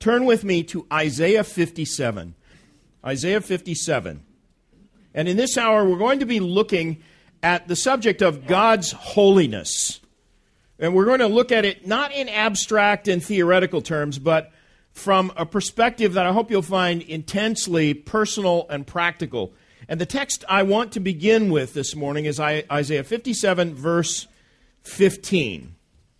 turn with me to Isaiah 57. Isaiah 57. And in this hour, we're going to be looking at the subject of God's holiness. And we're going to look at it not in abstract and theoretical terms, but from a perspective that I hope you'll find intensely personal and practical. And the text I want to begin with this morning is Isaiah 57, verse 15.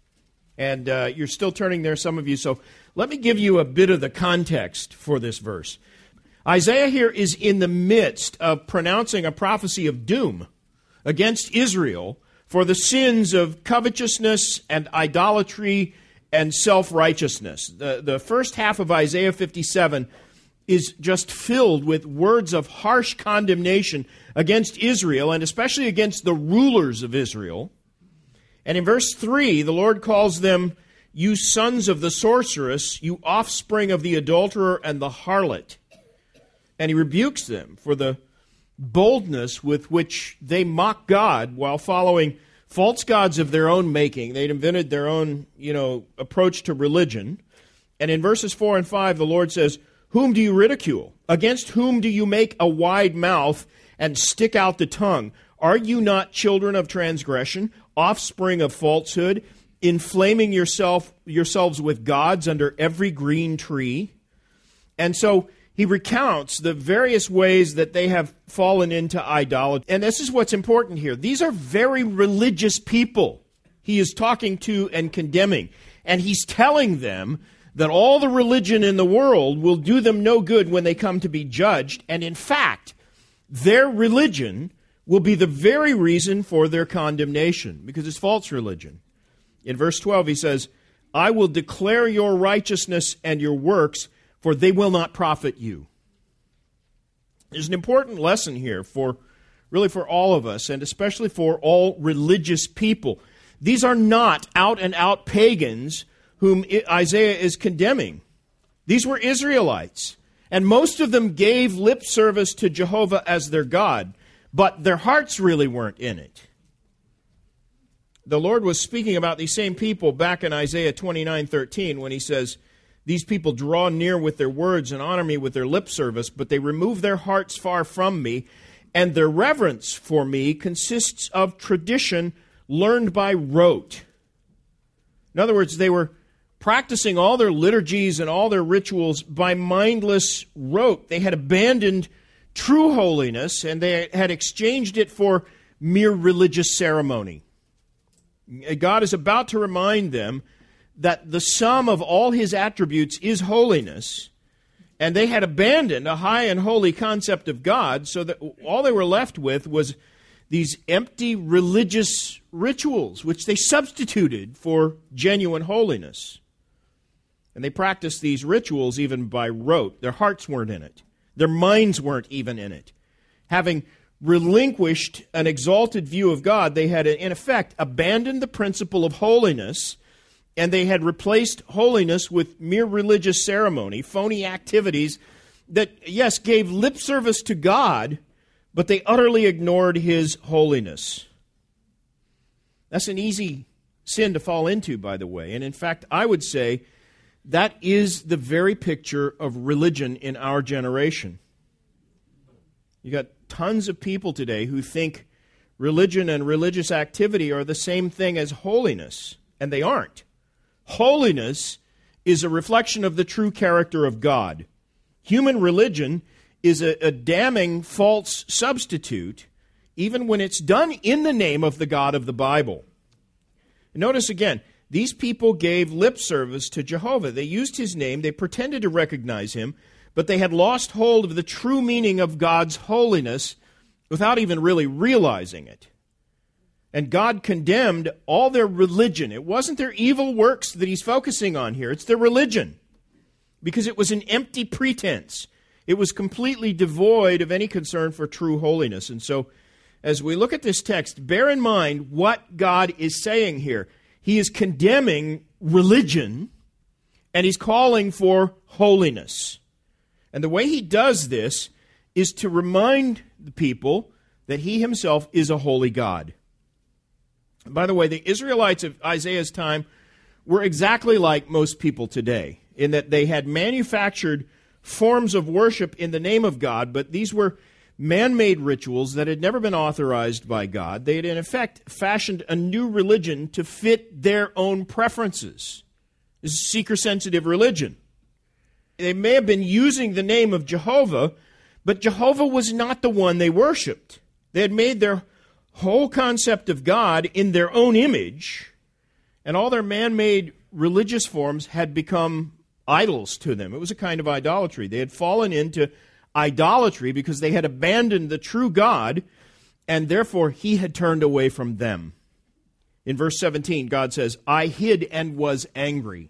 And you're still turning there, some of you, so let me give you a bit of the context for this verse. Isaiah here is in the midst of pronouncing a prophecy of doom against Israel for the sins of covetousness and idolatry and self-righteousness. The first half of Isaiah 57 is just filled with words of harsh condemnation against Israel, and especially against the rulers of Israel. And in verse 3, the Lord calls them, "You sons of the sorceress, you offspring of the adulterer and the harlot." And he rebukes them for the boldness with which they mock God while following false gods of their own making. They'd invented their own, approach to religion. And in verses 4 and 5, the Lord says, "Whom do you ridicule? Against whom do you make a wide mouth and stick out the tongue? Are you not children of transgression, offspring of falsehood, inflaming yourselves with gods under every green tree?" And so he recounts the various ways that they have fallen into idolatry. And this is what's important here. These are very religious people he is talking to and condemning. And he's telling them that all the religion in the world will do them no good when they come to be judged. And in fact, their religion will be the very reason for their condemnation, because it's false religion. In verse 12, he says, "I will declare your righteousness and your works, for they will not profit you." There's an important lesson here for all of us, and especially for all religious people. These are not out-and-out pagans whom Isaiah is condemning. These were Israelites, and most of them gave lip service to Jehovah as their God, but their hearts really weren't in it. The Lord was speaking about these same people back in Isaiah 29:13 when he says, "These people draw near with their words and honor me with their lip service, but they remove their hearts far from me, and their reverence for me consists of tradition learned by rote." In other words, they were practicing all their liturgies and all their rituals by mindless rote. They had abandoned true holiness, and they had exchanged it for mere religious ceremony. God is about to remind them that the sum of all his attributes is holiness, and they had abandoned a high and holy concept of God, so that all they were left with was these empty religious rituals, which they substituted for genuine holiness. And they practiced these rituals even by rote. Their hearts weren't in it. Their minds weren't even in it. Having relinquished an exalted view of God, they had, in effect, abandoned the principle of holiness, and they had replaced holiness with mere religious ceremony, phony activities that, yes, gave lip service to God, but they utterly ignored his holiness. That's an easy sin to fall into, by the way. And in fact, I would say that is the very picture of religion in our generation. You got tons of people today who think religion and religious activity are the same thing as holiness, and they aren't. Holiness is a reflection of the true character of God. Human religion is a damning false substitute, even when it's done in the name of the God of the Bible. Notice again, these people gave lip service to Jehovah. They used his name, they pretended to recognize him, but they had lost hold of the true meaning of God's holiness without even really realizing it. And God condemned all their religion. It wasn't their evil works that he's focusing on here. It's their religion. Because it was an empty pretense. It was completely devoid of any concern for true holiness. And so, as we look at this text, bear in mind what God is saying here. He is condemning religion, and he's calling for holiness. And the way he does this is to remind the people that he himself is a holy God. By the way, the Israelites of Isaiah's time were exactly like most people today. in that they had manufactured forms of worship in the name of God, but these were man-made rituals that had never been authorized by God. They had, in effect, fashioned a new religion to fit their own preferences. This is seeker-sensitive religion. They may have been using the name of Jehovah, but Jehovah was not the one they worshipped. They had made their whole concept of God in their own image, and all their man-made religious forms had become idols to them. It was a kind of idolatry. They had fallen into idolatry because they had abandoned the true God, and therefore he had turned away from them. In verse 17, God says, I hid and was angry.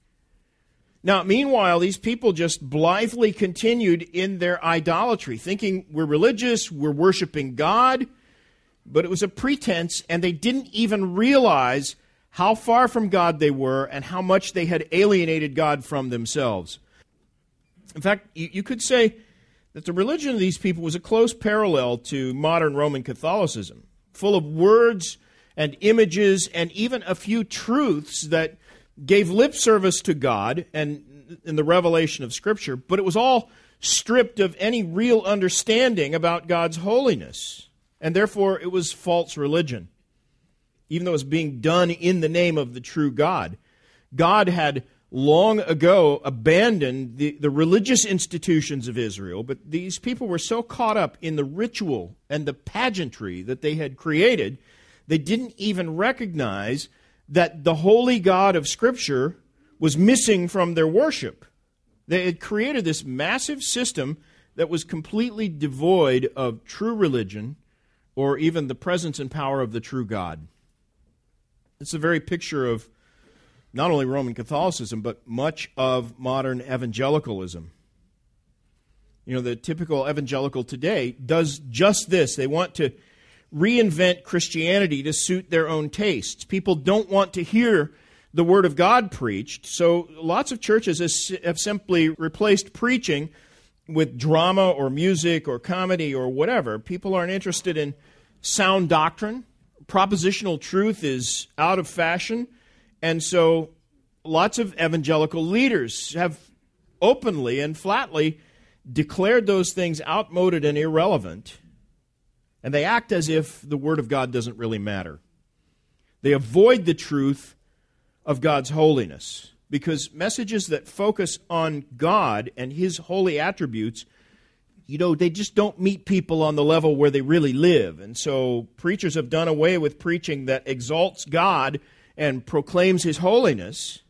Now, meanwhile, these people just blithely continued in their idolatry, thinking we're religious, we're worshiping God, but it was a pretense, and they didn't even realize how far from God they were and how much they had alienated God from themselves. In fact, you could say that the religion of these people was a close parallel to modern Roman Catholicism, full of words and images and even a few truths that gave lip service to God and in the revelation of Scripture, but it was all stripped of any real understanding about God's holiness, and therefore it was false religion. Even though it was being done in the name of the true God. God had long ago abandoned the religious institutions of Israel, but these people were so caught up in the ritual and the pageantry that they had created, they didn't even recognize that the holy God of Scripture was missing from their worship. They had created this massive system that was completely devoid of true religion or even the presence and power of the true God. It's the very picture of not only Roman Catholicism, but much of modern evangelicalism. You know, the typical evangelical today does just this. They want to reinvent Christianity to suit their own tastes. People don't want to hear the Word of God preached, so lots of churches have simply replaced preaching with drama or music or comedy or whatever. People aren't interested in sound doctrine. Propositional truth is out of fashion, and so lots of evangelical leaders have openly and flatly declared those things outmoded and irrelevant, and they act as if the Word of God doesn't really matter. They avoid the truth of God's holiness because messages that focus on God and His holy attributes, they just don't meet people on the level where they really live. And so preachers have done away with preaching that exalts God and proclaims His holiness.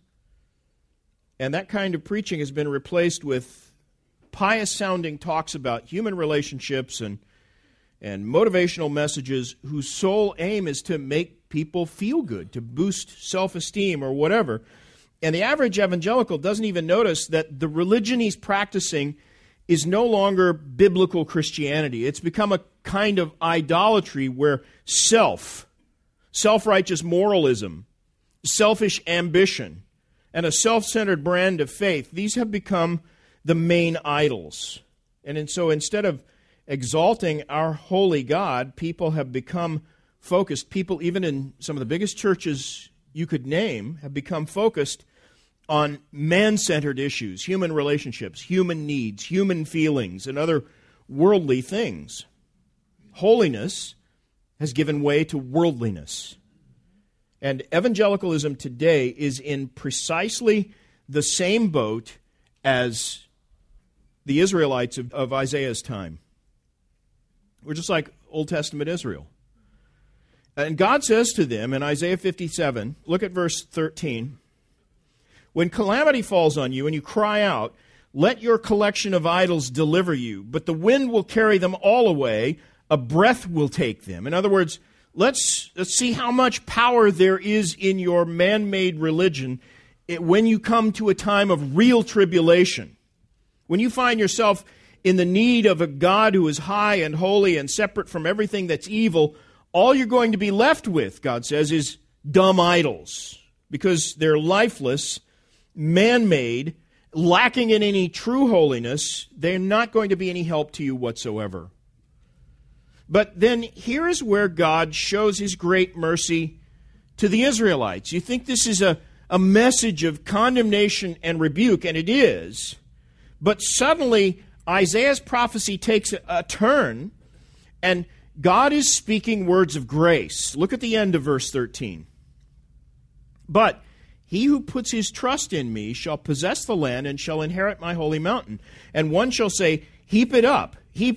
And that kind of preaching has been replaced with pious-sounding talks about human relationships and motivational messages whose sole aim is to make people feel good, to boost self-esteem or whatever. And the average evangelical doesn't even notice that the religion he's practicing is no longer biblical Christianity. It's become a kind of idolatry where self-righteous moralism, selfish ambition, and a self-centered brand of faith, these have become the main idols. And so instead of exalting our holy God, people have become focused. People, even in some of the biggest churches you could name, have become focused on man-centered issues, human relationships, human needs, human feelings, and other worldly things. Holiness has given way to worldliness. And evangelicalism today is in precisely the same boat as the Israelites of Isaiah's time. We're just like Old Testament Israel. And God says to them in Isaiah 57, look at verse 13, when calamity falls on you and you cry out, let your collection of idols deliver you, but the wind will carry them all away, a breath will take them. In other words, let's see how much power there is in your man-made religion when you come to a time of real tribulation. When you find yourself in the need of a God who is high and holy and separate from everything that's evil, all you're going to be left with, God says, is dumb idols, because they're lifeless, man-made, lacking in any true holiness. They're not going to be any help to you whatsoever. But then here is where God shows His great mercy to the Israelites. You think this is a a message of condemnation and rebuke, and it is. But suddenly, Isaiah's prophecy takes a turn, and God is speaking words of grace. Look at the end of verse 13. But he who puts his trust in me shall possess the land and shall inherit my holy mountain. And one shall say, heap it up,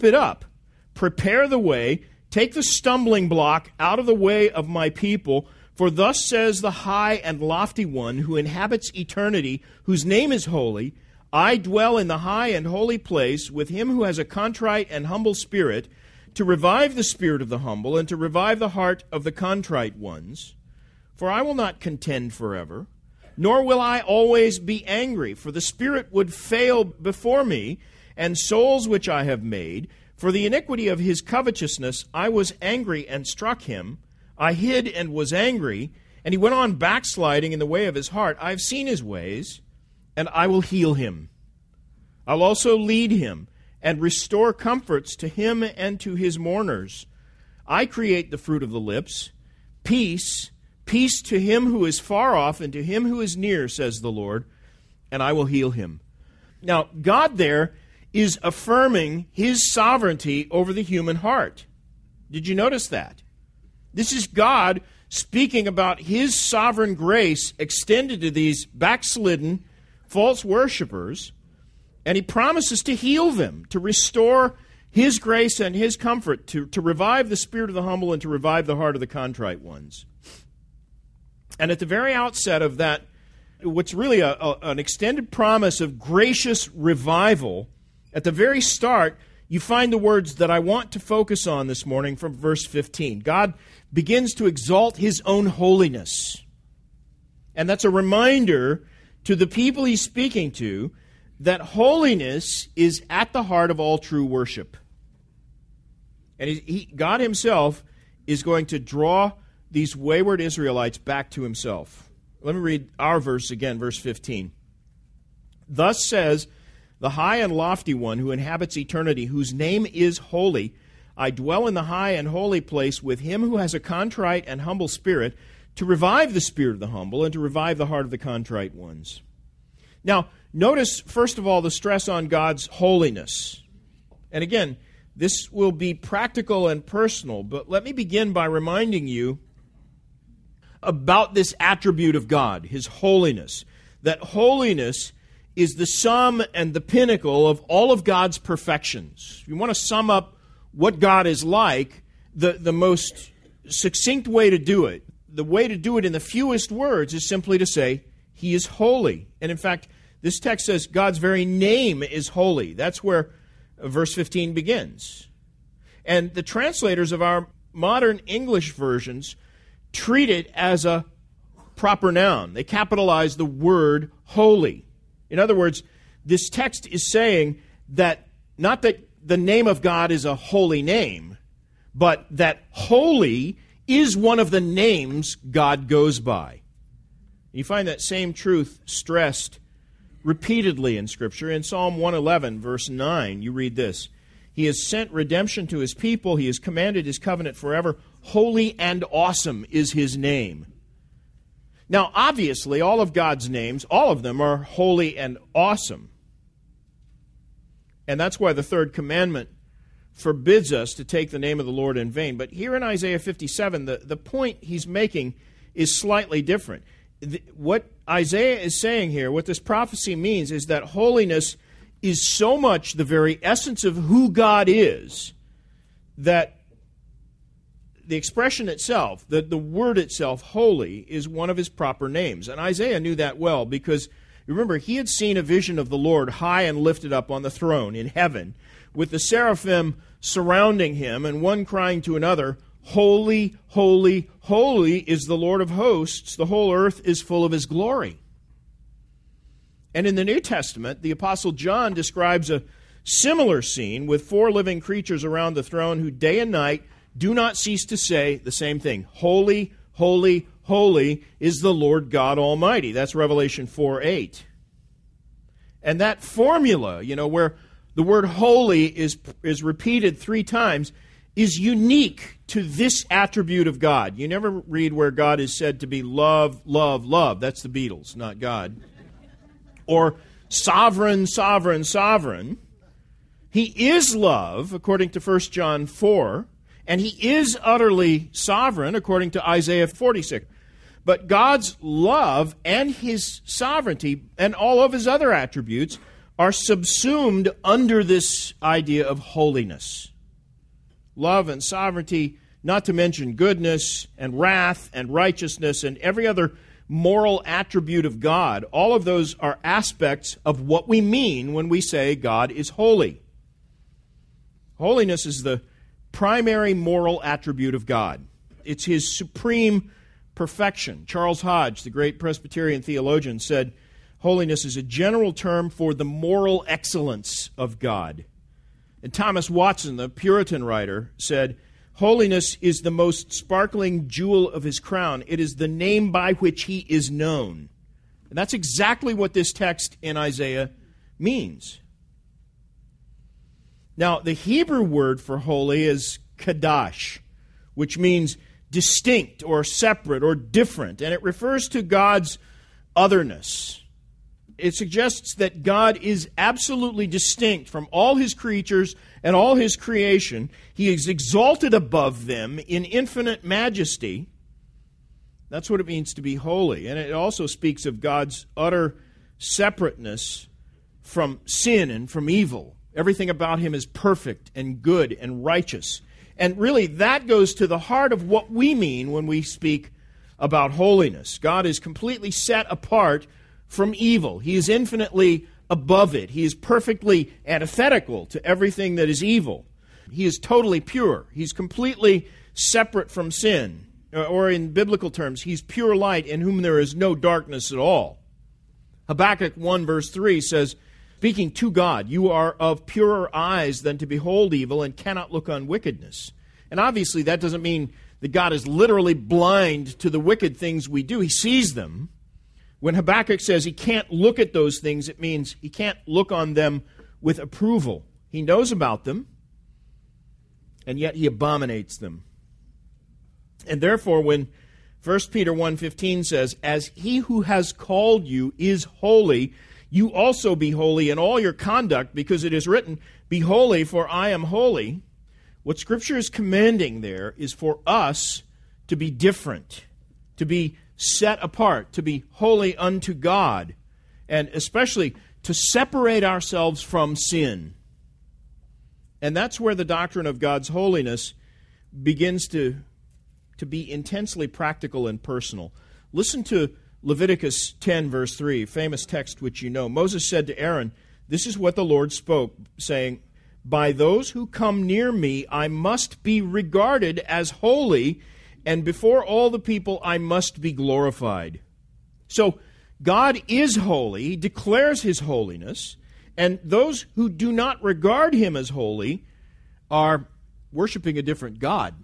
prepare the way, take the stumbling block out of the way of my people. For thus says the high and lofty one who inhabits eternity, whose name is holy, I dwell in the high and holy place with him who has a contrite and humble spirit, to revive the spirit of the humble and to revive the heart of the contrite ones. For I will not contend forever, nor will I always be angry, for the spirit would fail before me, and souls which I have made. For the iniquity of his covetousness I was angry and struck him. I hid and was angry, and he went on backsliding in the way of his heart. I have seen his ways, and I will heal him. I'll also lead him, and restore comforts to him and to his mourners. I create the fruit of the lips, peace, peace to him who is far off and to him who is near, says the Lord, and I will heal him. Now, God there is affirming his sovereignty over the human heart. Did you notice that? This is God speaking about his sovereign grace extended to these backslidden false worshipers, and he promises to heal them, to restore his grace and his comfort, to revive the spirit of the humble and to revive the heart of the contrite ones. And at the very outset of that, what's really an extended promise of gracious revival, at the very start, you find the words that I want to focus on this morning from verse 15. God begins to exalt his own holiness. And that's a reminder to the people he's speaking to that holiness is at the heart of all true worship. And God himself is going to draw these wayward Israelites back to himself. Let me read our verse again, verse 15. Thus says the high and lofty one who inhabits eternity, whose name is holy, I dwell in the high and holy place with him who has a contrite and humble spirit, to revive the spirit of the humble and to revive the heart of the contrite ones. Now, notice, first of all, the stress on God's holiness. And again, this will be practical and personal, but let me begin by reminding you about this attribute of God, his holiness. That holiness is the sum and the pinnacle of all of God's perfections. If you want to sum up what God is like, the most succinct way to do it, the way to do it in the fewest words, is simply to say, he is holy. And in fact, this text says God's very name is holy. That's where verse 15 begins. And the translators of our modern English versions treat it as a proper noun. They capitalize the word holy. In other words, this text is saying that not that the name of God is a holy name, but that holy is one of the names God goes by. You find that same truth stressed repeatedly in Scripture. In Psalm 111, verse 9, you read this: He has sent redemption to his people. He has commanded his covenant forever. Holy and awesome is his name. Now, obviously, all of God's names, all of them are holy and awesome. And that's why the third commandment forbids us to take the name of the Lord in vain. But here in Isaiah 57, the point he's making is slightly different. What Isaiah is saying here, what this prophecy means, is that holiness is so much the very essence of who God is that the expression itself, the word itself, holy, is one of his proper names. And Isaiah knew that well because, remember, he had seen a vision of the Lord high and lifted up on the throne in heaven, with the seraphim surrounding him, and one crying to another, Holy, holy, holy is the Lord of hosts. The whole earth is full of his glory. And in the New Testament, the Apostle John describes a similar scene with four living creatures around the throne who day and night do not cease to say the same thing. Holy, holy, holy is the Lord God Almighty. That's Revelation 4:8. And that formula, where the word holy is repeated 3 times, is unique to this attribute of God. You never read where God is said to be love, love, love. That's the Beatles, not God. Or sovereign, sovereign, sovereign. He is love, according to 1 John 4, and he is utterly sovereign, according to Isaiah 46. But God's love and his sovereignty and all of his other attributes are subsumed under this idea of holiness. Love and sovereignty, not to mention goodness and wrath and righteousness and every other moral attribute of God, all of those are aspects of what we mean when we say God is holy. Holiness is the primary moral attribute of God. It's his supreme perfection. Charles Hodge, the great Presbyterian theologian, said, holiness is a general term for the moral excellence of God. And Thomas Watson, the Puritan writer, said, holiness is the most sparkling jewel of his crown. It is the name by which he is known. And that's exactly what this text in Isaiah means. Now, the Hebrew word for holy is kadash, which means distinct or separate or different, and it refers to God's otherness. It suggests that God is absolutely distinct from all his creatures and all his creation. He is exalted above them in infinite majesty. That's what it means to be holy. And it also speaks of God's utter separateness from sin and from evil. Everything about him is perfect and good and righteous. And really, that goes to the heart of what we mean when we speak about holiness. God is completely set apart from evil. He is infinitely above it. He is perfectly antithetical to everything that is evil. He is totally pure. He's completely separate from sin. Or in biblical terms, he's pure light in whom there is no darkness at all. Habakkuk 1 verse 3 says, speaking to God, you are of purer eyes than to behold evil and cannot look on wickedness. And obviously that doesn't mean that God is literally blind to the wicked things we do. He sees them. When Habakkuk says he can't look at those things, it means he can't look on them with approval. He knows about them, and yet he abominates them. And therefore, when 1 Peter 1:15 says, as he who has called you is holy, you also be holy in all your conduct, because it is written, be holy, for I am holy. What Scripture is commanding there is for us to be different, to be set apart, to be holy unto God, and especially to separate ourselves from sin. And that's where the doctrine of God's holiness begins to be intensely practical and personal. Listen to Leviticus 10, verse 3, famous text which you know. Moses said to Aaron, this is what the Lord spoke, saying, by those who come near me I must be regarded as holy, and before all the people I must be glorified. So God is holy, he declares his holiness, and those who do not regard him as holy are worshiping a different God.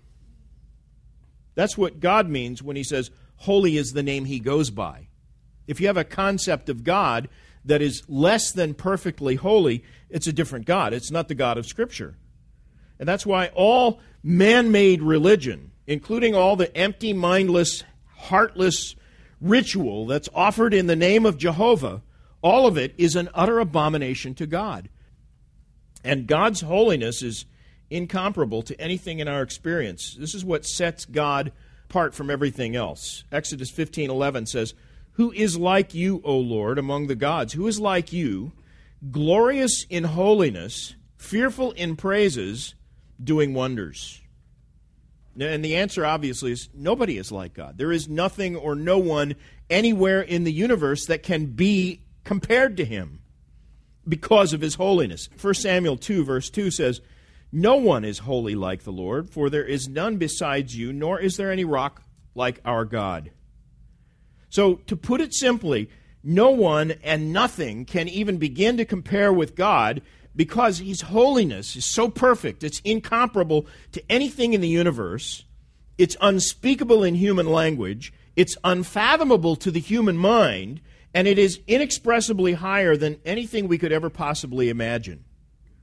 That's what God means when he says, holy is the name he goes by. If you have a concept of God that is less than perfectly holy, it's a different God. It's not the God of Scripture. And that's why all man-made religion, including all the empty, mindless, heartless ritual that's offered in the name of Jehovah, all of it is an utter abomination to God. And God's holiness is incomparable to anything in our experience. This is what sets God apart from everything else. Exodus 15:11 says, who is like you, O Lord, among the gods? Who is like you, glorious in holiness, fearful in praises, doing wonders? And the answer, obviously, is nobody is like God. There is nothing or no one anywhere in the universe that can be compared to him because of his holiness. 1 Samuel 2, verse 2 says, no one is holy like the Lord, for there is none besides you, nor is there any rock like our God. So, to put it simply, no one and nothing can even begin to compare with God because his holiness is so perfect. It's incomparable to anything in the universe. It's unspeakable in human language. It's unfathomable to the human mind. And it is inexpressibly higher than anything we could ever possibly imagine.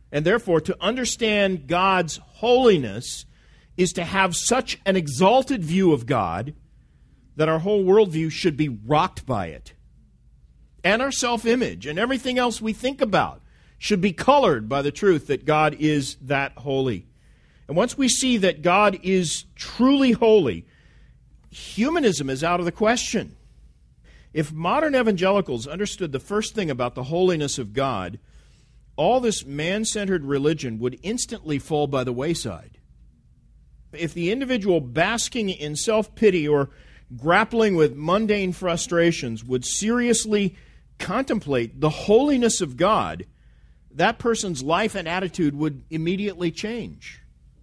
And therefore, to understand God's holiness is to have such an exalted view of God that our whole worldview should be rocked by it. And our self-image and everything else we think about should be colored by the truth that God is that holy. And once we see that God is truly holy, humanism is out of the question. If modern evangelicals understood the first thing about the holiness of God, all this man-centered religion would instantly fall by the wayside. If the individual basking in self-pity or grappling with mundane frustrations would seriously contemplate the holiness of God, that person's life and attitude would immediately change.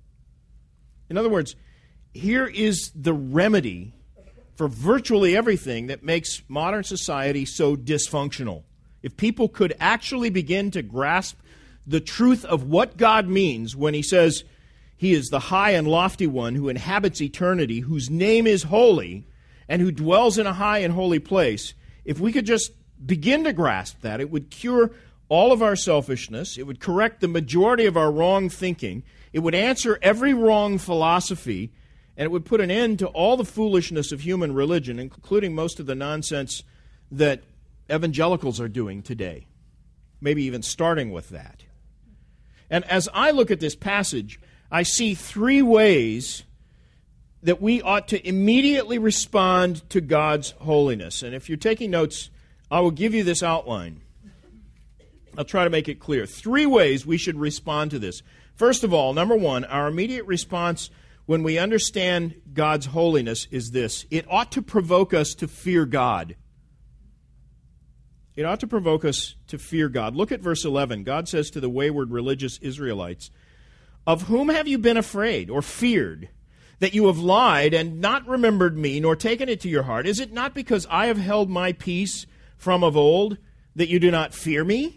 In other words, here is the remedy for virtually everything that makes modern society so dysfunctional. If people could actually begin to grasp the truth of what God means when He says He is the high and lofty one who inhabits eternity, whose name is holy, and who dwells in a high and holy place, if we could just begin to grasp that, it would cure all of our selfishness, it would correct the majority of our wrong thinking, it would answer every wrong philosophy, and it would put an end to all the foolishness of human religion, including most of the nonsense that evangelicals are doing today, maybe even starting with that. And as I look at this passage, I see three ways that we ought to immediately respond to God's holiness. And if you're taking notes, I will give you this outline. I'll try to make it clear. Three ways we should respond to this. First of all, number one, our immediate response when we understand God's holiness is this. It ought to provoke us to fear God. It ought to provoke us to fear God. Look at verse 11. God says to the wayward religious Israelites, "Of whom have you been afraid or feared, that you have lied and not remembered me, nor taken it to your heart? Is it not because I have held my peace from of old, that you do not fear me?"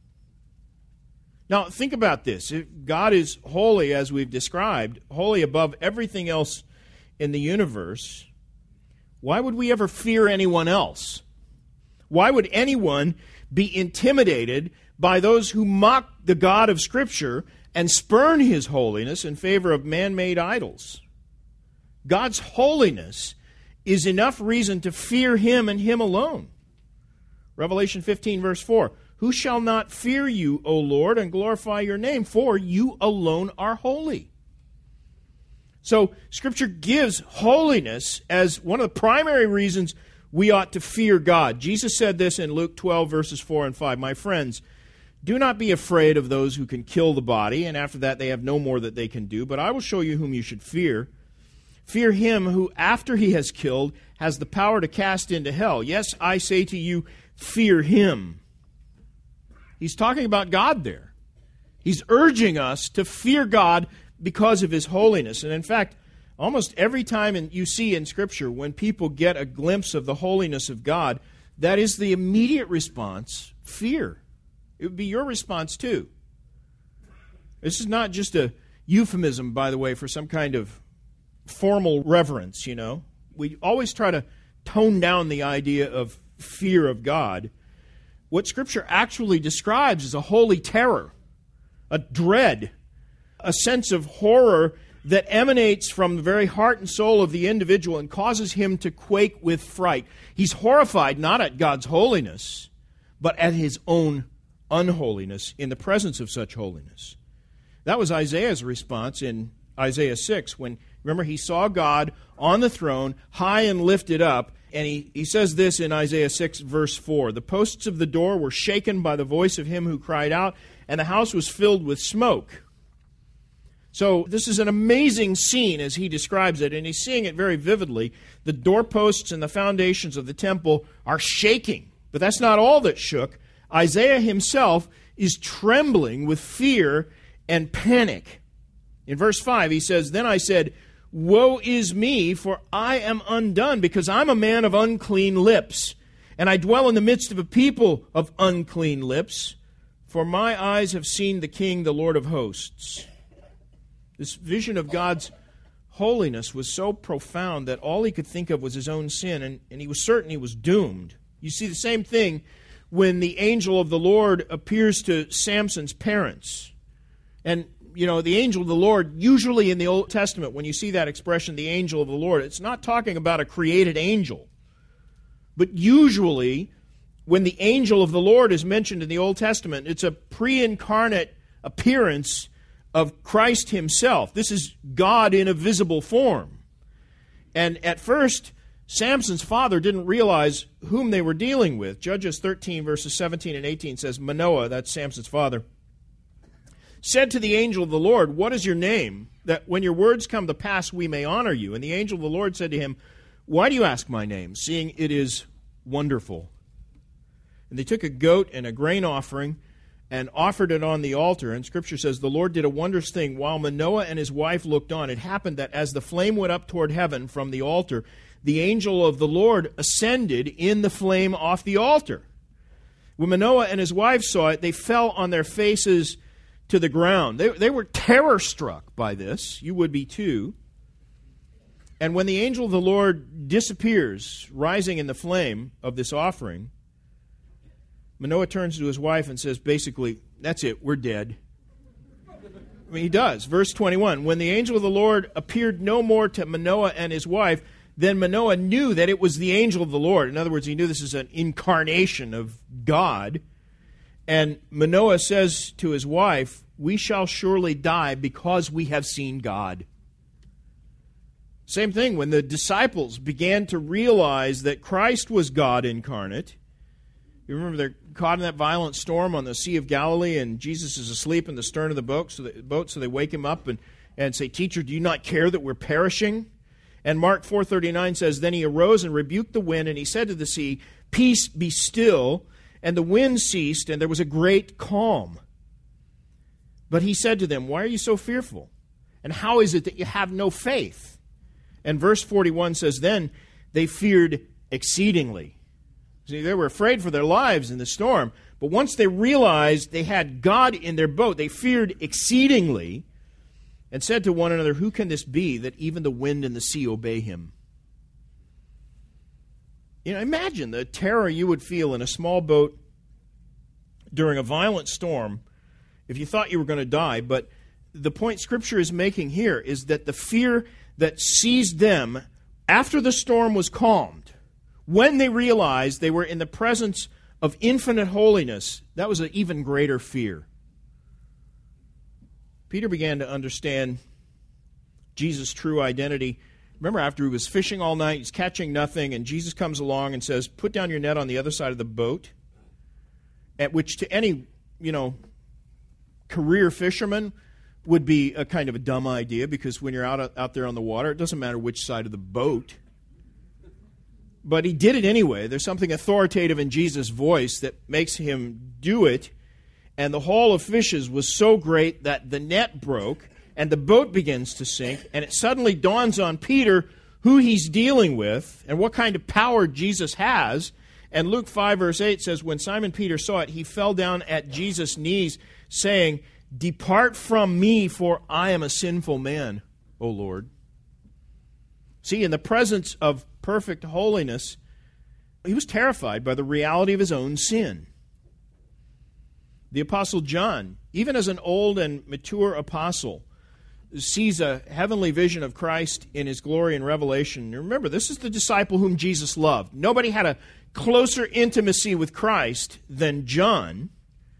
Now, think about this. If God is holy, as we've described, holy above everything else in the universe, why would we ever fear anyone else? Why would anyone be intimidated by those who mock the God of Scripture and spurn His holiness in favor of man-made idols? God's holiness is enough reason to fear Him and Him alone. Revelation 15, verse 4, "Who shall not fear you, O Lord, and glorify your name? For you alone are holy." So, Scripture gives holiness as one of the primary reasons we ought to fear God. Jesus said this in Luke 12, verses 4 and 5. "My friends, do not be afraid of those who can kill the body, and after that they have no more that they can do, but I will show you whom you should fear. Fear him who, after he has killed, has the power to cast into hell. Yes, I say to you, fear him." He's talking about God there. He's urging us to fear God because of His holiness. And in fact, almost every time you see in Scripture when people get a glimpse of the holiness of God, that is the immediate response, fear. It would be your response too. This is not just a euphemism, by the way, for some kind of formal reverence, you know. We always try to tone down the idea of fear of God. What Scripture actually describes is a holy terror, a dread, a sense of horror that emanates from the very heart and soul of the individual and causes him to quake with fright. He's horrified not at God's holiness, but at his own unholiness in the presence of such holiness. That was Isaiah's response in Isaiah 6 when, remember, he saw God on the throne, high and lifted up, and he says this in Isaiah 6, verse 4, "The posts of the door were shaken by the voice of him who cried out, and the house was filled with smoke." So this is an amazing scene as he describes it, and he's seeing it very vividly. The doorposts and the foundations of the temple are shaking. But that's not all that shook. Isaiah himself is trembling with fear and panic. In verse 5, he says, "Then I said, woe is me, for I am undone, because I'm a man of unclean lips, and I dwell in the midst of a people of unclean lips, for my eyes have seen the King, the Lord of hosts." This vision of God's holiness was so profound that all he could think of was his own sin, and he was certain he was doomed. You see the same thing when the angel of the Lord appears to Samson's parents. And, the angel of the Lord, usually in the Old Testament, when you see that expression, the angel of the Lord, it's not talking about a created angel. But usually, when the angel of the Lord is mentioned in the Old Testament, it's a pre-incarnate appearance of Christ himself. This is God in a visible form. And at first, Samson's father didn't realize whom they were dealing with. Judges 13, verses 17 and 18 says, Manoah, that's Samson's father, said to the angel of the Lord, "What is your name? That when your words come to pass, we may honor you." And the angel of the Lord said to him, "Why do you ask my name, seeing it is wonderful?" And they took a goat and a grain offering and offered it on the altar. And Scripture says, the Lord did a wondrous thing. While Manoah and his wife looked on, it happened that as the flame went up toward heaven from the altar, the angel of the Lord ascended in the flame off the altar. When Manoah and his wife saw it, they fell on their faces to the ground. They were terror-struck by this. You would be too. And when the angel of the Lord disappears, rising in the flame of this offering, Manoah turns to his wife and says, basically, that's it, we're dead. I mean, he does. Verse 21, when the angel of the Lord appeared no more to Manoah and his wife, then Manoah knew that it was the angel of the Lord. In other words, he knew this is an incarnation of God. And Manoah says to his wife, we shall surely die because we have seen God. Same thing when the disciples began to realize that Christ was God incarnate. You remember they're caught in that violent storm on the Sea of Galilee, and Jesus is asleep in the stern of the boat, so they wake him up and say, "Teacher, do you not care that we're perishing?" And Mark 4:39 says, then he arose and rebuked the wind, and he said to the sea, "Peace, be still." And the wind ceased, and there was a great calm. But he said to them, "Why are you so fearful? And how is it that you have no faith?" And verse 41 says, then they feared exceedingly. See, they were afraid for their lives in the storm. But once they realized they had God in their boat, they feared exceedingly and said to one another, "Who can this be that even the wind and the sea obey him?" Imagine the terror you would feel in a small boat during a violent storm if you thought you were going to die. But the point Scripture is making here is that the fear that seized them after the storm was calmed, when they realized they were in the presence of infinite holiness, that was an even greater fear. Peter began to understand Jesus' true identity. Remember, after he was fishing all night, he's catching nothing, and Jesus comes along and says, "Put down your net on the other side of the boat," at which to any, career fisherman would be a kind of a dumb idea, because when you're out there on the water, it doesn't matter which side of the boat. But he did it anyway. There's something authoritative in Jesus' voice that makes him do it. And the haul of fishes was so great that the net broke, and the boat begins to sink, and it suddenly dawns on Peter who he's dealing with and what kind of power Jesus has. And Luke 5, verse 8 says, when Simon Peter saw it, he fell down at Jesus' knees, saying, "Depart from me, for I am a sinful man, O Lord." See, in the presence of perfect holiness, he was terrified by the reality of his own sin. The Apostle John, even as an old and mature apostle, sees a heavenly vision of Christ in his glory and revelation. Remember, this is the disciple whom Jesus loved. Nobody had a closer intimacy with Christ than John.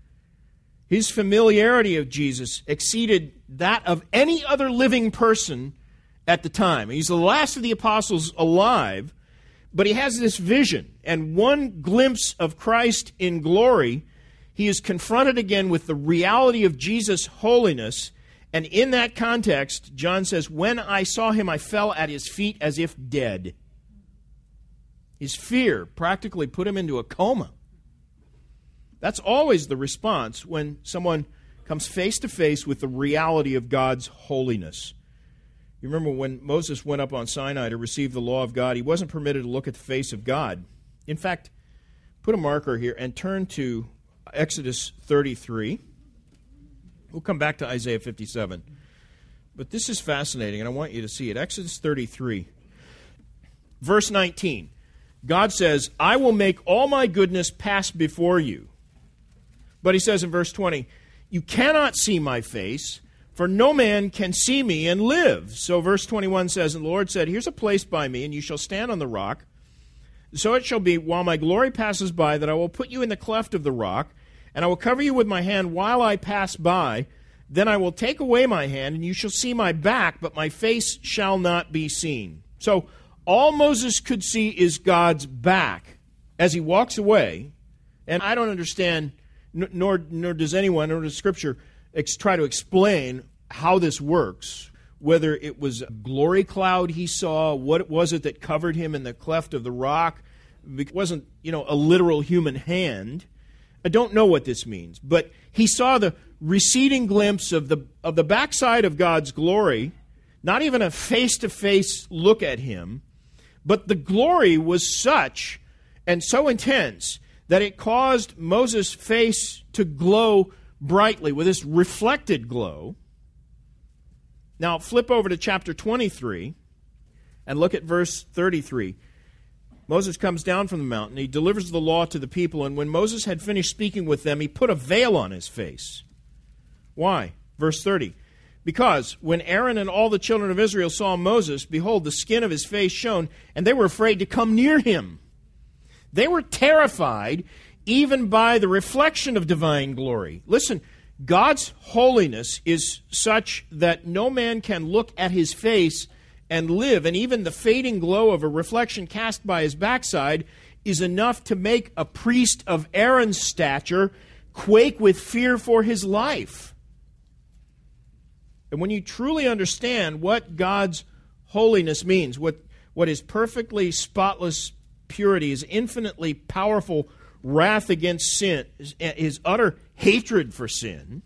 His familiarity of Jesus exceeded that of any other living person at the time. He's the last of the apostles alive, but he has this vision. And one glimpse of Christ in glory, he is confronted again with the reality of Jesus' holiness. And in that context, John says, when I saw him, I fell at his feet as if dead. His fear practically put him into a coma. That's always the response when someone comes face to face with the reality of God's holiness. You remember when Moses went up on Sinai to receive the law of God, he wasn't permitted to look at the face of God. In fact, put a marker here and turn to Exodus 33. We'll come back to Isaiah 57. But this is fascinating, and I want you to see it. Exodus 33, verse 19. God says, I will make all my goodness pass before you. But he says in verse 20, You cannot see my face, for no man can see me and live. So verse 21 says, and the Lord said, here's a place by me, and you shall stand on the rock. So it shall be, while my glory passes by, that I will put you in the cleft of the rock, and I will cover you with my hand while I pass by. Then I will take away my hand, and you shall see my back, but my face shall not be seen. So all Moses could see is God's back as he walks away. And I don't understand, nor does anyone, nor does Scripture try to explain how this works, whether it was a glory cloud he saw, what was it that covered him in the cleft of the rock. It wasn't, a literal human hand. I don't know what this means, but he saw the receding glimpse of the backside of God's glory, not even a face-to-face look at him, but the glory was such and so intense that it caused Moses' face to glow brightly with this reflected glow. Now flip over to chapter 23 and look at verse 33. Moses comes down from the mountain. He delivers the law to the people, and when Moses had finished speaking with them, he put a veil on his face. Why? Verse 30. Because when Aaron and all the children of Israel saw Moses, behold, the skin of his face shone, and they were afraid to come near him. They were terrified even by the reflection of divine glory. Listen, God's holiness is such that no man can look at his face and live, and even the fading glow of a reflection cast by his backside is enough to make a priest of Aaron's stature quake with fear for his life. And when you truly understand what God's holiness means, what his perfectly spotless purity, his infinitely powerful wrath against sin, his utter hatred for sin,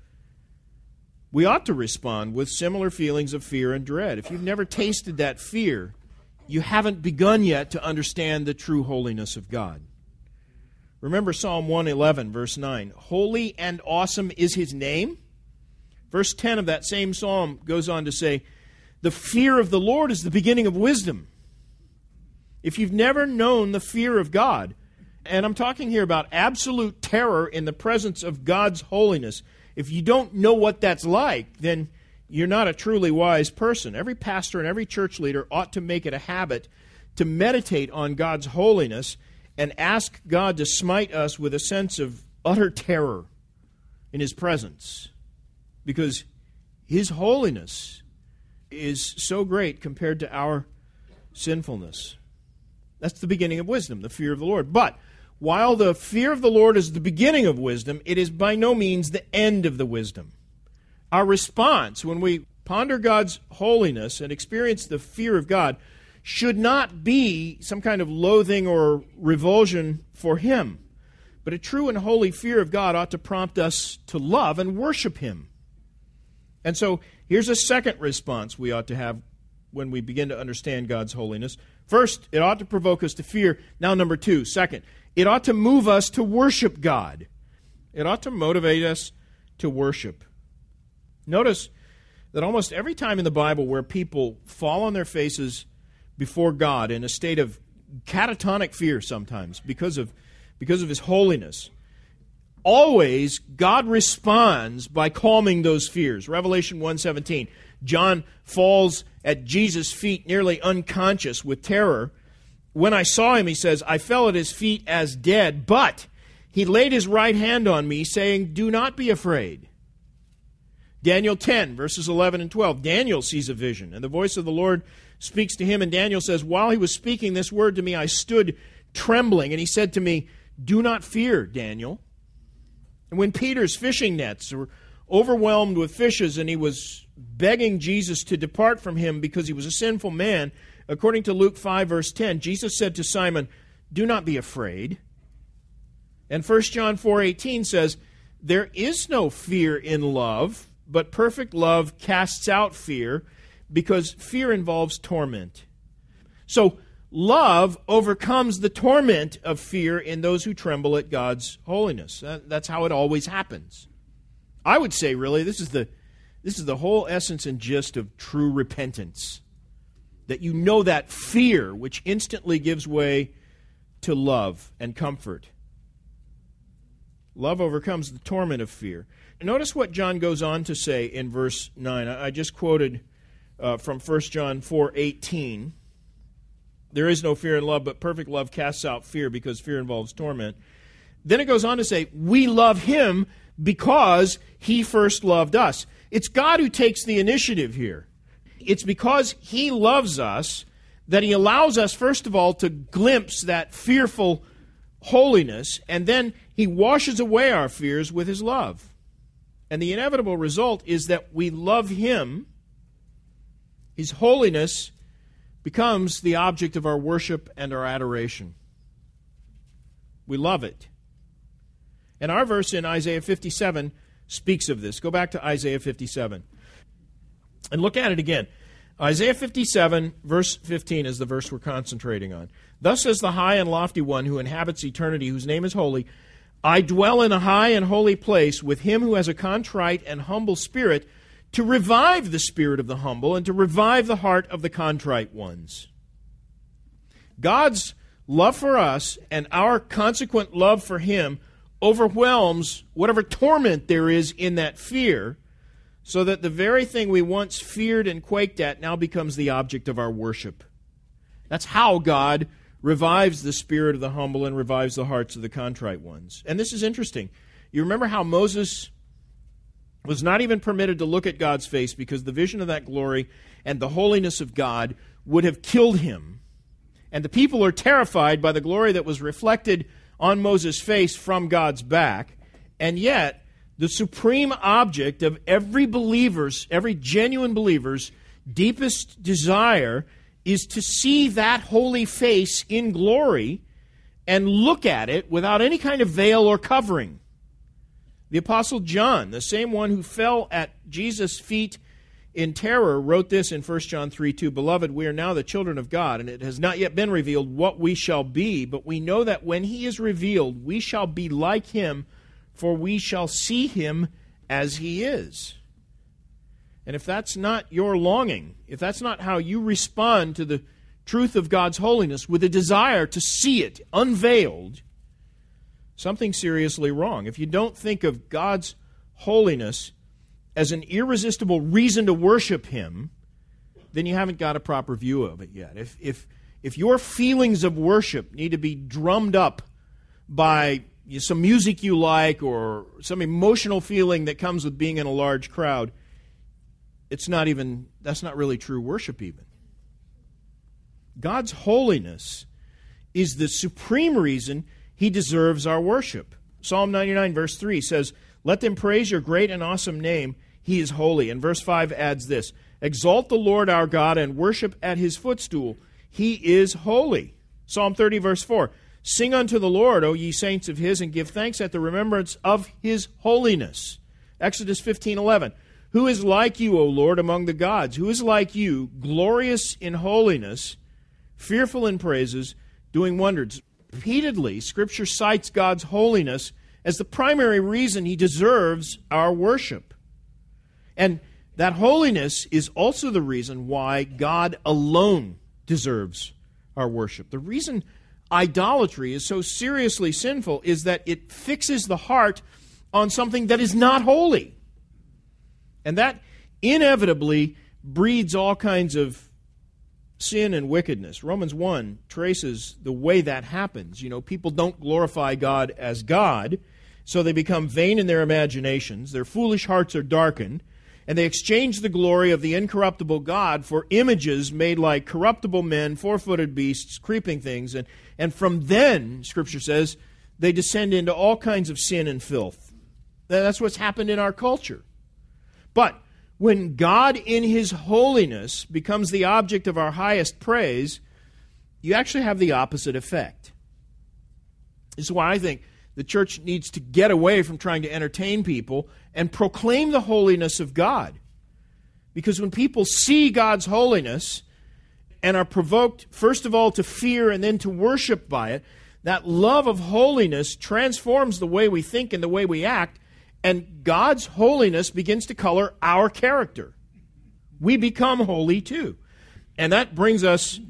we ought to respond with similar feelings of fear and dread. If you've never tasted that fear, you haven't begun yet to understand the true holiness of God. Remember Psalm 111, verse 9. Holy and awesome is his name. Verse 10 of that same psalm goes on to say, the fear of the Lord is the beginning of wisdom. If you've never known the fear of God, and I'm talking here about absolute terror in the presence of God's holiness, if you don't know what that's like, then you're not a truly wise person. Every pastor and every church leader ought to make it a habit to meditate on God's holiness and ask God to smite us with a sense of utter terror in his presence, because his holiness is so great compared to our sinfulness. That's the beginning of wisdom, the fear of the Lord. But while the fear of the Lord is the beginning of wisdom, it is by no means the end of the wisdom. Our response when we ponder God's holiness and experience the fear of God should not be some kind of loathing or revulsion for him, but a true and holy fear of God ought to prompt us to love and worship him. And so here's a second response we ought to have when we begin to understand God's holiness. First, it ought to provoke us to fear. Now, number two, second, it ought to move us to worship God. It ought to motivate us to worship. Notice that almost every time in the Bible where people fall on their faces before God in a state of catatonic fear sometimes because of his holiness, always God responds by calming those fears. Revelation 1:17, John falls at Jesus' feet nearly unconscious with terror. When I saw him, he says, I fell at his feet as dead, but he laid his right hand on me, saying, do not be afraid. Daniel 10, verses 11 and 12. Daniel sees a vision, and the voice of the Lord speaks to him, and Daniel says, while he was speaking this word to me, I stood trembling, and he said to me, do not fear, Daniel. And when Peter's fishing nets were overwhelmed with fishes, and he was begging Jesus to depart from him because he was a sinful man, according to Luke 5, verse 10, Jesus said to Simon, do not be afraid. And 1 John 4:18 says, there is no fear in love, but perfect love casts out fear, because fear involves torment. So love overcomes the torment of fear in those who tremble at God's holiness. That's how it always happens. I would say, really, this is the whole essence and gist of true repentance. That you know that fear which instantly gives way to love and comfort. Love overcomes the torment of fear. Notice what John goes on to say in verse 9. I just quoted from 1 John 4:18. There is no fear in love, but perfect love casts out fear, because fear involves torment. Then it goes on to say, we love him because he first loved us. It's God who takes the initiative here. It's because he loves us that he allows us, first of all, to glimpse that fearful holiness, and then he washes away our fears with his love. And the inevitable result is that we love him. His holiness becomes the object of our worship and our adoration. We love it. And our verse in Isaiah 57 speaks of this. Go back to Isaiah 57 and look at it again. Isaiah 57, verse 15 is the verse we're concentrating on. Thus says the high and lofty one who inhabits eternity, whose name is holy, I dwell in a high and holy place with him who has a contrite and humble spirit, to revive the spirit of the humble and to revive the heart of the contrite ones. God's love for us and our consequent love for him overwhelms whatever torment there is in that fear, so that the very thing we once feared and quaked at now becomes the object of our worship. That's how God revives the spirit of the humble and revives the hearts of the contrite ones. And this is interesting. You remember how Moses was not even permitted to look at God's face because the vision of that glory and the holiness of God would have killed him. And the people are terrified by the glory that was reflected on Moses' face from God's back. And yet, the supreme object of every genuine believer's deepest desire is to see that holy face in glory and look at it without any kind of veil or covering. The Apostle John, the same one who fell at Jesus' feet in terror, wrote this in 1 John 3:2, Beloved, we are now the children of God, and it has not yet been revealed what we shall be, but we know that when he is revealed, we shall be like him, for we shall see him as he is. And if that's not your longing, if that's not how you respond to the truth of God's holiness with a desire to see it unveiled, something seriously wrong. If you don't think of God's holiness as an irresistible reason to worship him, then you haven't got a proper view of it yet. If your feelings of worship need to be drummed up by some music you like or some emotional feeling that comes with being in a large crowd, that's not really true worship even. God's holiness is the supreme reason he deserves our worship. Psalm 99 verse 3 says, Let them praise your great and awesome name. He is holy. And verse 5 adds this, Exalt the Lord our God and worship at his footstool. He is holy. Psalm 30 verse 4, Sing unto the Lord, O ye saints of his, and give thanks at the remembrance of his holiness. Exodus 15:11, Who is like you, O Lord, among the gods? Who is like you, glorious in holiness, fearful in praises, doing wonders? Repeatedly, Scripture cites God's holiness as the primary reason he deserves our worship. And that holiness is also the reason why God alone deserves our worship. The reason idolatry is so seriously sinful is that it fixes the heart on something that is not holy. And that inevitably breeds all kinds of sin and wickedness. Romans 1 traces the way that happens. People don't glorify God as God, so they become vain in their imaginations. Their foolish hearts are darkened, and they exchange the glory of the incorruptible God for images made like corruptible men, four-footed beasts, creeping things. And from then, Scripture says, they descend into all kinds of sin and filth. That's what's happened in our culture. But when God in his holiness becomes the object of our highest praise, you actually have the opposite effect. This is why I think the church needs to get away from trying to entertain people and proclaim the holiness of God. Because when people see God's holiness and are provoked, first of all, to fear and then to worship by it, that love of holiness transforms the way we think and the way we act, and God's holiness begins to color our character. We become holy too. And that brings us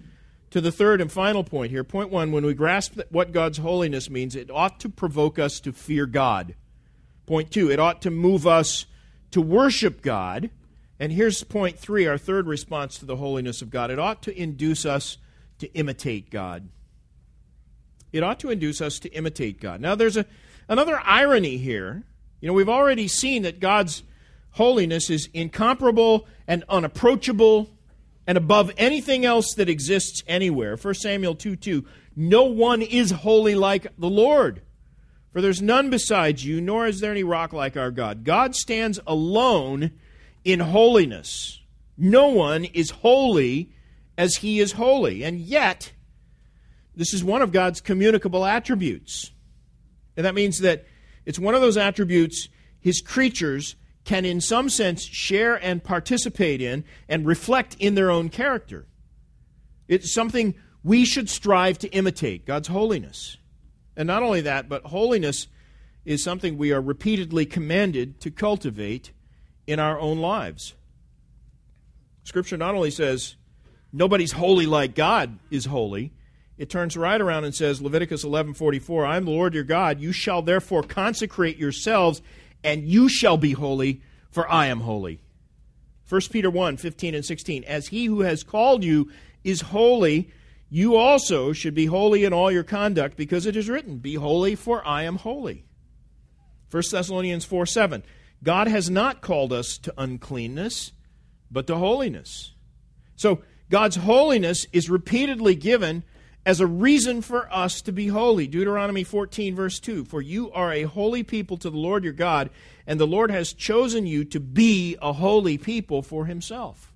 to the third and final point here. Point one, when we grasp what God's holiness means, it ought to provoke us to fear God. Point two, it ought to move us to worship God. And here's point three, our third response to the holiness of God. It ought to induce us to imitate God. It ought to induce us to imitate God. Now, there's another irony here. We've already seen that God's holiness is incomparable and unapproachable and above anything else that exists anywhere. 1 Samuel 2:2, no one is holy like the Lord, for there's none besides you, nor is there any rock like our God. God stands alone in holiness. No one is holy as he is holy. And yet, this is one of God's communicable attributes. And that means that it's one of those attributes his creatures can in some sense share and participate in and reflect in their own character. It's something we should strive to imitate, God's holiness. And not only that, but holiness is something we are repeatedly commanded to cultivate in our own lives. Scripture not only says nobody's holy like God is holy, it turns right around and says, Leviticus 11:44, I am the Lord your God, you shall therefore consecrate yourselves, and you shall be holy, for I am holy. 1 Peter 1:15 and 16, as he who has called you is holy, you also should be holy in all your conduct, because it is written, be holy, for I am holy. 1 Thessalonians 4:7, God has not called us to uncleanness, but to holiness. So God's holiness is repeatedly given as a reason for us to be holy. Deuteronomy 14, verse 2, for you are a holy people to the Lord your God, and the Lord has chosen you to be a holy people for himself.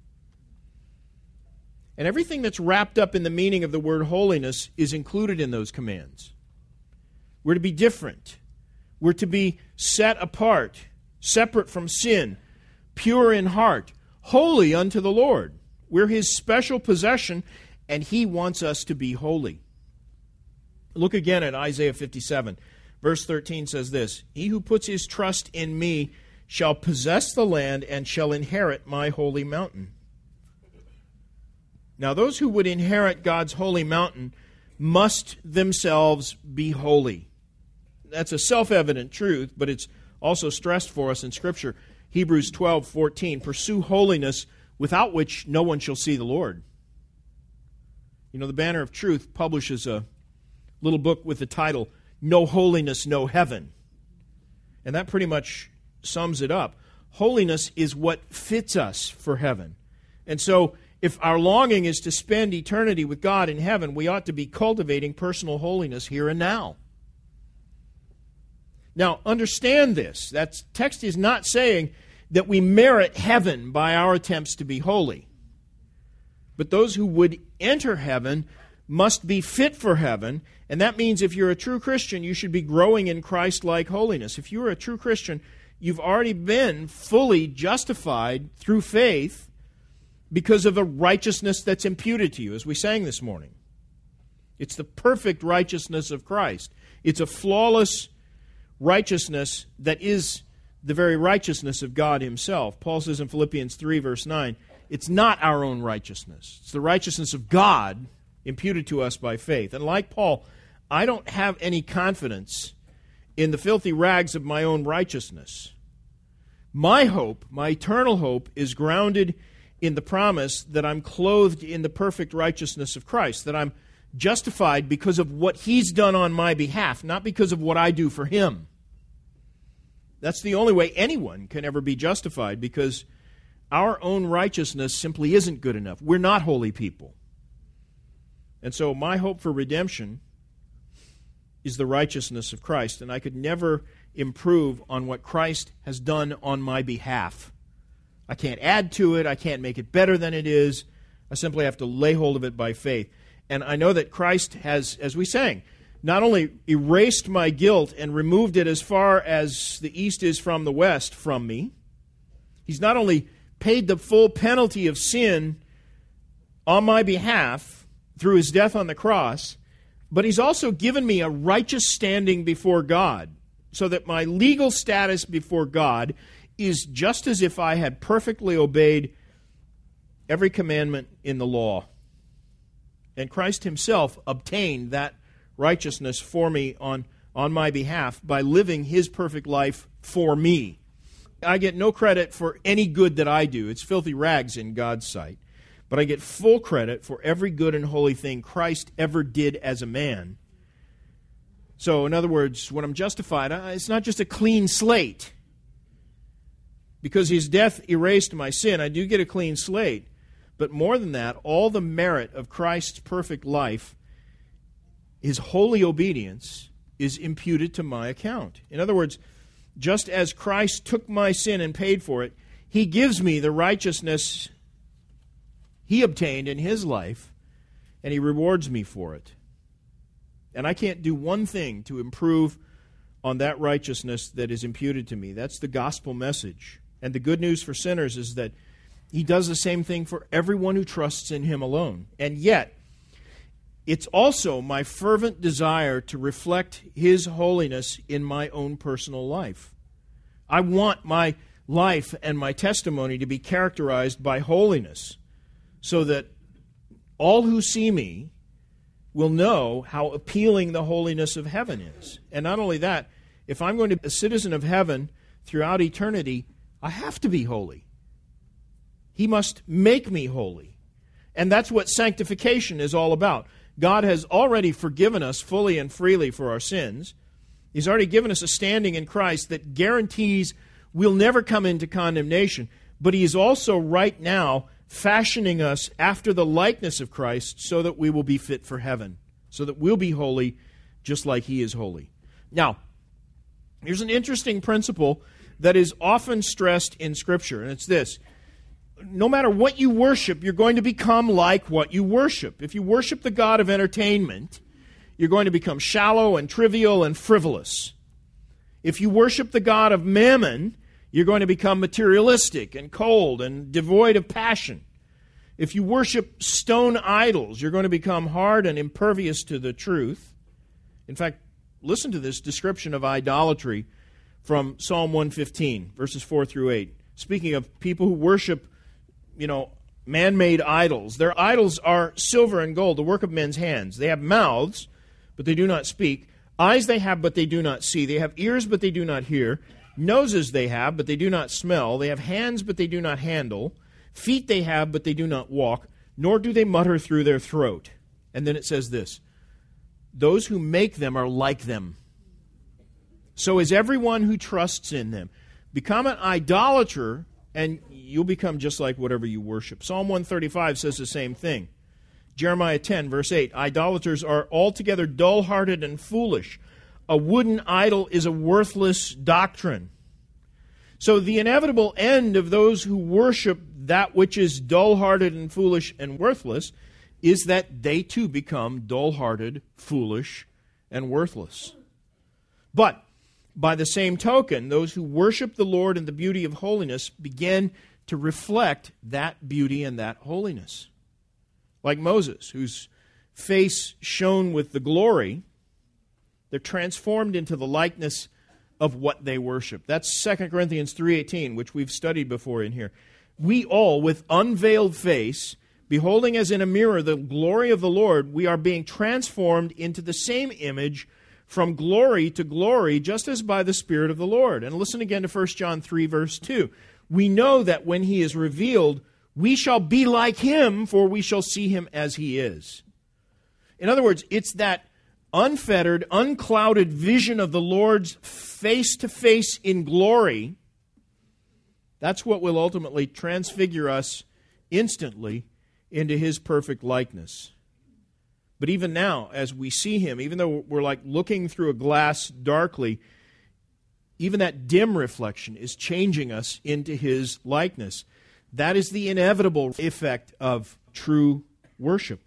And everything that's wrapped up in the meaning of the word holiness is included in those commands. We're to be different. We're to be set apart, separate from sin, pure in heart, holy unto the Lord. We're his special possession, and he wants us to be holy. Look again at Isaiah 57. Verse 13 says this, he who puts his trust in me shall possess the land and shall inherit my holy mountain. Now, those who would inherit God's holy mountain must themselves be holy. That's a self-evident truth, but it's also stressed for us in Scripture. Hebrews 12:14, pursue holiness without which no one shall see the Lord. The Banner of Truth publishes a little book with the title, No Holiness, No Heaven. And that pretty much sums it up. Holiness is what fits us for heaven. And so, if our longing is to spend eternity with God in heaven, we ought to be cultivating personal holiness here and now. Now, understand this. That text is not saying that we merit heaven by our attempts to be holy. But those who would enter heaven must be fit for heaven, and that means if you're a true Christian, you should be growing in Christ-like holiness. If you're a true Christian, you've already been fully justified through faith because of a righteousness that's imputed to you, as we sang this morning. It's the perfect righteousness of Christ. It's a flawless righteousness that is the very righteousness of God himself. Paul says in Philippians 3, verse 9, it's not our own righteousness. It's the righteousness of God imputed to us by faith. And like Paul, I don't have any confidence in the filthy rags of my own righteousness. My hope, my eternal hope, is grounded in the promise that I'm clothed in the perfect righteousness of Christ, that I'm justified because of what he's done on my behalf, not because of what I do for him. That's the only way anyone can ever be justified, because our own righteousness simply isn't good enough. We're not holy people. And so my hope for redemption is the righteousness of Christ, and I could never improve on what Christ has done on my behalf. I can't add to it. I can't make it better than it is. I simply have to lay hold of it by faith. And I know that Christ has, as we sang, not only erased my guilt and removed it as far as the east is from the west from me, he's not only paid the full penalty of sin on my behalf through his death on the cross, but he's also given me a righteous standing before God, so that my legal status before God is just as if I had perfectly obeyed every commandment in the law. And Christ himself obtained that righteousness for me on my behalf by living his perfect life for me. I get no credit for any good that I do. It's filthy rags in God's sight. But I get full credit for every good and holy thing Christ ever did as a man. So, in other words, when I'm justified, it's not just a clean slate. Because his death erased my sin, I do get a clean slate. But more than that, all the merit of Christ's perfect life, his holy obedience, is imputed to my account. In other words, just as Christ took my sin and paid for it, he gives me the righteousness he obtained in his life, and he rewards me for it. And I can't do one thing to improve on that righteousness that is imputed to me. That's the gospel message. And the good news for sinners is that he does the same thing for everyone who trusts in him alone. And yet, it's also my fervent desire to reflect his holiness in my own personal life. I want my life and my testimony to be characterized by holiness, so that all who see me will know how appealing the holiness of heaven is. And not only that, if I'm going to be a citizen of heaven throughout eternity, I have to be holy. He must make me holy. And that's what sanctification is all about. God has already forgiven us fully and freely for our sins. He's already given us a standing in Christ that guarantees we'll never come into condemnation. But He is also right now fashioning us after the likeness of Christ so that we will be fit for heaven, so that we'll be holy just like He is holy. Now, here's an interesting principle that is often stressed in Scripture, and it's this. No matter what you worship, you're going to become like what you worship. If you worship the God of entertainment, you're going to become shallow and trivial and frivolous. If you worship the God of mammon, you're going to become materialistic and cold and devoid of passion. If you worship stone idols, you're going to become hard and impervious to the truth. In fact, listen to this description of idolatry from Psalm 115, verses 4 through 8. Speaking of people who worship man-made idols. Their idols are silver and gold, the work of men's hands. They have mouths, but they do not speak. Eyes they have, but they do not see. They have ears, but they do not hear. Noses they have, but they do not smell. They have hands, but they do not handle. Feet they have, but they do not walk, nor do they mutter through their throat. And then it says this, those who make them are like them. So is everyone who trusts in them. Become an idolater, and you'll become just like whatever you worship. Psalm 135 says the same thing. Jeremiah 10, verse 8, idolaters are altogether dull-hearted and foolish. A wooden idol is a worthless doctrine. So the inevitable end of those who worship that which is dull-hearted and foolish and worthless is that they too become dull-hearted, foolish, and worthless. But by the same token, those who worship the Lord in the beauty of holiness begin to reflect that beauty and that holiness. Like Moses, whose face shone with the glory, they're transformed into the likeness of what they worship. That's 2 Corinthians 3:18, which we've studied before in here. We all, with unveiled face, beholding as in a mirror the glory of the Lord, we are being transformed into the same image from glory to glory, just as by the Spirit of the Lord. And listen again to 1 John 3, verse 2. We know that when He is revealed, we shall be like Him, for we shall see Him as He is. In other words, it's that unfettered, unclouded vision of the Lord's face-to-face in glory. That's what will ultimately transfigure us instantly into His perfect likeness. But even now, as we see Him, even though we're like looking through a glass darkly, even that dim reflection is changing us into His likeness. That is the inevitable effect of true worship.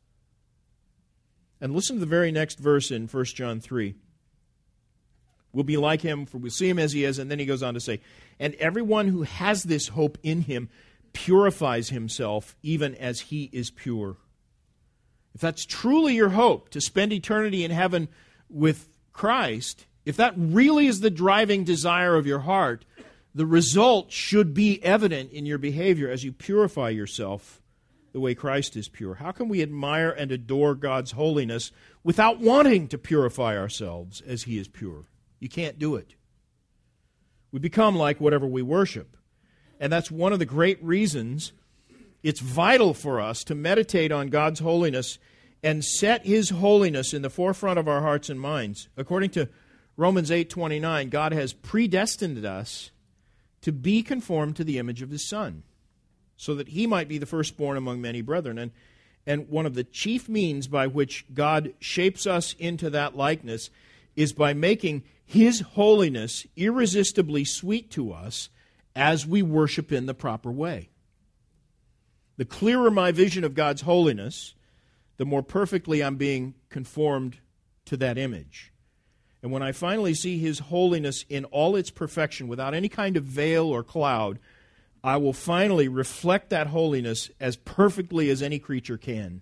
And listen to the very next verse in 1 John 3. We'll be like Him, for we'll see Him as He is. And then he goes on to say, and everyone who has this hope in Him purifies himself even as He is pure. If that's truly your hope, to spend eternity in heaven with Christ, if that really is the driving desire of your heart, the result should be evident in your behavior as you purify yourself the way Christ is pure? How can we admire and adore God's holiness without wanting to purify ourselves as He is pure? You can't do it. We become like whatever we worship. And that's one of the great reasons it's vital for us to meditate on God's holiness and set His holiness in the forefront of our hearts and minds. According to Romans 8:29, God has predestined us to be conformed to the image of His Son, so that He might be the firstborn among many brethren. And one of the chief means by which God shapes us into that likeness is by making His holiness irresistibly sweet to us as we worship in the proper way. The clearer my vision of God's holiness, the more perfectly I'm being conformed to that image. And when I finally see His holiness in all its perfection, without any kind of veil or cloud, I will finally reflect that holiness as perfectly as any creature can.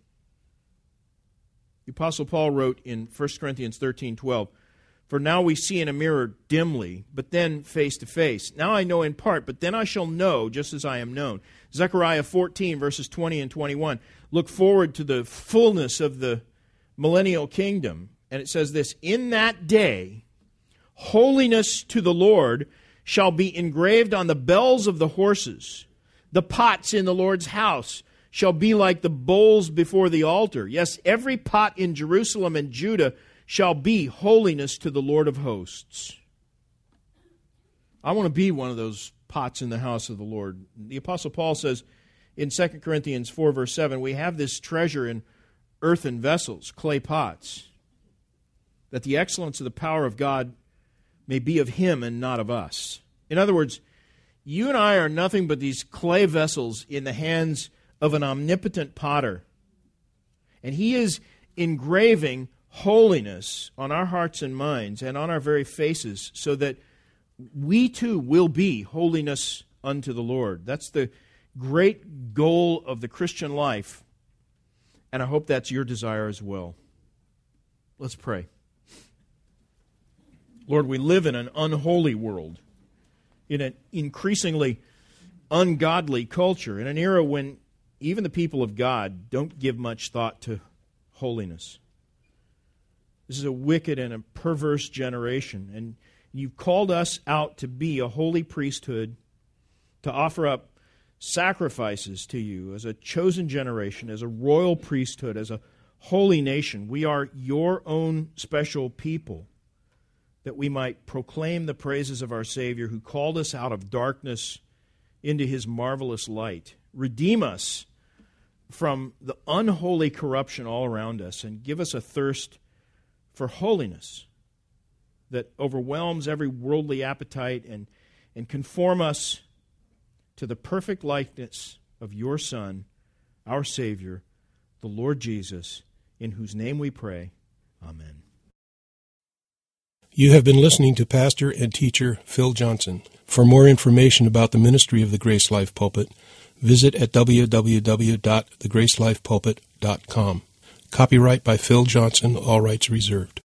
The Apostle Paul wrote in 1 Corinthians 13:12, "For now we see in a mirror dimly, but then face to face. Now I know in part, but then I shall know just as I am known." Zechariah 14, verses 20 and 21. Look forward to the fullness of the millennial kingdom. And it says this, "In that day, holiness to the Lord shall be engraved on the bells of the horses. The pots in the Lord's house shall be like the bowls before the altar. Yes, every pot in Jerusalem and Judah shall be holiness to the Lord of hosts." I want to be one of those pots in the house of the Lord. The Apostle Paul says in 2 Corinthians 4, verse 7, we have this treasure in earthen vessels, clay pots, that the excellence of the power of God may be of Him and not of us. In other words, you and I are nothing but these clay vessels in the hands of an omnipotent potter. And He is engraving holiness on our hearts and minds and on our very faces so that we too will be holiness unto the Lord. That's the great goal of the Christian life, and I hope that's your desire as well. Let's pray. Lord, we live in an unholy world, in an increasingly ungodly culture, in an era when even the people of God don't give much thought to holiness. This is a wicked and a perverse generation, and You've called us out to be a holy priesthood, to offer up sacrifices to You as a chosen generation, as a royal priesthood, as a holy nation. We are Your own special people, that we might proclaim the praises of our Savior, who called us out of darkness into His marvelous light. Redeem us from the unholy corruption all around us, and give us a thirst for holiness that overwhelms every worldly appetite, and conform us to the perfect likeness of Your Son, our Savior, the Lord Jesus, in whose name we pray. Amen. You have been listening to Pastor and Teacher Phil Johnson. For more information about the ministry of the Grace Life Pulpit, visit at www.thegracelifepulpit.com. Copyright by Phil Johnson, all rights reserved.